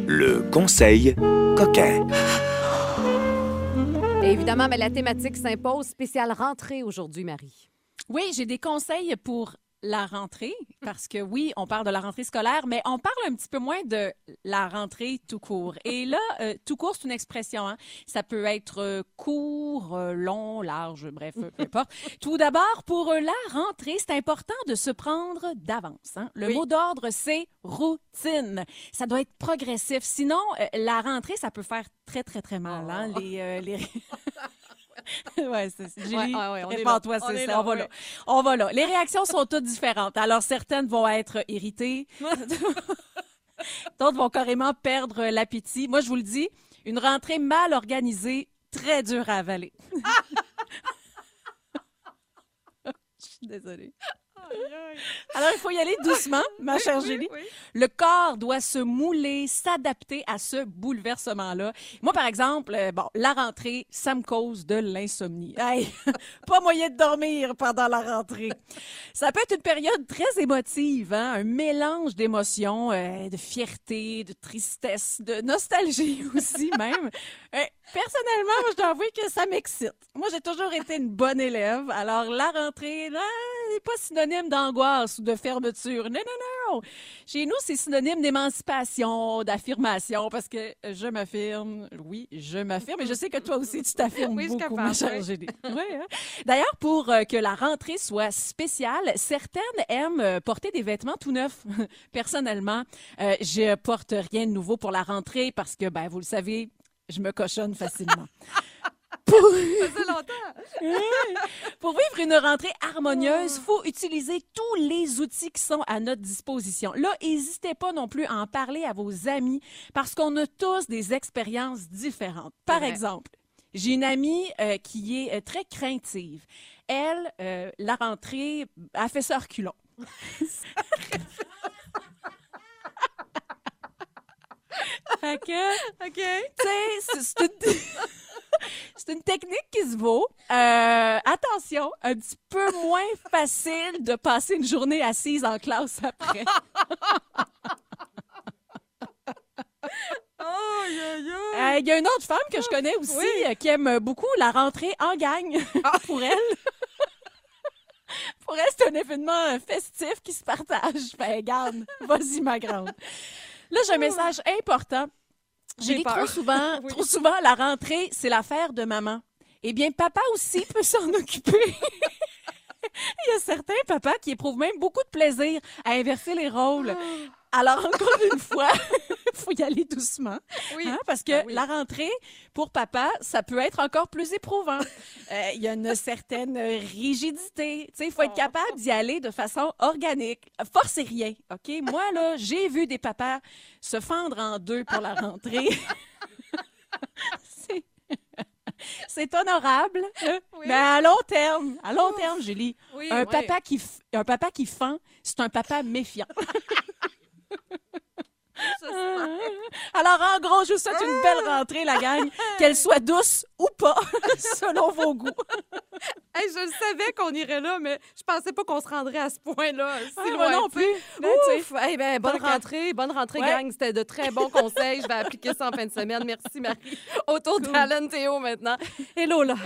Le conseil coquin. Et évidemment, mais la thématique s'impose. Spéciale rentrée aujourd'hui, Marie. Oui, j'ai des conseils pour la rentrée, parce que oui, on parle de la rentrée scolaire, mais on parle un petit peu moins de la rentrée tout court. Et là, tout court, c'est une expression. Hein? Ça peut être court, long, large, bref, peu importe. Tout d'abord, pour la rentrée, c'est important de se prendre d'avance. Hein? Le mot d'ordre, c'est routine. Ça doit être progressif. Sinon, la rentrée, ça peut faire très, très, très mal. Hein? Les... Ouais, c'est Julie, prépare-toi, c'est ça. On va là. Les réactions sont toutes différentes. Alors, certaines vont être irritées. D'autres vont carrément perdre l'appétit. Moi, je vous le dis, une rentrée mal organisée, très dure à avaler. Je suis désolée. Alors, il faut y aller doucement, ma chère Julie. Oui. Le corps doit se mouler, s'adapter à ce bouleversement-là. Moi, par exemple, la rentrée, ça me cause de l'insomnie. Hey, pas moyen de dormir pendant la rentrée. Ça peut être une période très émotive, hein? Un mélange d'émotions, de fierté, de tristesse, de nostalgie aussi même. Personnellement, moi, je dois avouer que ça m'excite. Moi, j'ai toujours été une bonne élève. Alors, la rentrée, là, n'est pas synonyme d'angoisse ou de fermeture. Non, non, non. Chez nous, c'est synonyme d'émancipation, d'affirmation, parce que je m'affirme. Oui, je m'affirme. Et je sais que toi aussi, tu t'affirmes beaucoup, ma chère Julie. Ouais, hein? D'ailleurs, pour que la rentrée soit spéciale, certaines aiment porter des vêtements tout neufs. Personnellement, je porte rien de nouveau pour la rentrée parce que, vous le savez, je me cochonne facilement. Ça fait longtemps. Pour vivre une rentrée harmonieuse, il faut utiliser tous les outils qui sont à notre disposition. Là, n'hésitez pas non plus à en parler à vos amis parce qu'on a tous des expériences différentes. Par exemple, j'ai une amie qui est très craintive. Elle, la rentrée, a fait ça reculons. Fait que, tu sais, c'est une technique qui se vaut. Attention, un petit peu moins facile de passer une journée assise en classe après. Il y a une autre femme que je connais aussi qui aime beaucoup la rentrée en gang. Pour elle. Pour elle, c'est un événement festif qui se partage. Garde, vas-y ma grande. Là, j'ai un message important. J'ai dit trop souvent, la rentrée, c'est l'affaire de maman. Eh bien, papa aussi peut s'en occuper. Il y a certains papas qui éprouvent même beaucoup de plaisir à inverser les rôles. Alors, encore une fois, il faut y aller doucement. Hein, parce que la rentrée, pour papa, ça peut être encore plus éprouvant. Il y a une certaine rigidité. Il faut être capable d'y aller de façon organique. Force et rien, OK? Moi, là, j'ai vu des papas se fendre en deux pour la rentrée. C'est honorable, mais à long terme, Julie, un papa qui fend, c'est un papa méfiant. Alors, en gros, je vous souhaite une belle rentrée, la gang, qu'elle soit douce ou pas, selon vos goûts. Hey, je le savais qu'on irait là, mais je pensais pas qu'on se rendrait à ce point-là. Si loin, moi non plus. Bonne rentrée, gang. C'était de très bons conseils. Je vais appliquer ça en fin de semaine. Merci, Marie. Autour d'Alan Théo maintenant. Hello, là.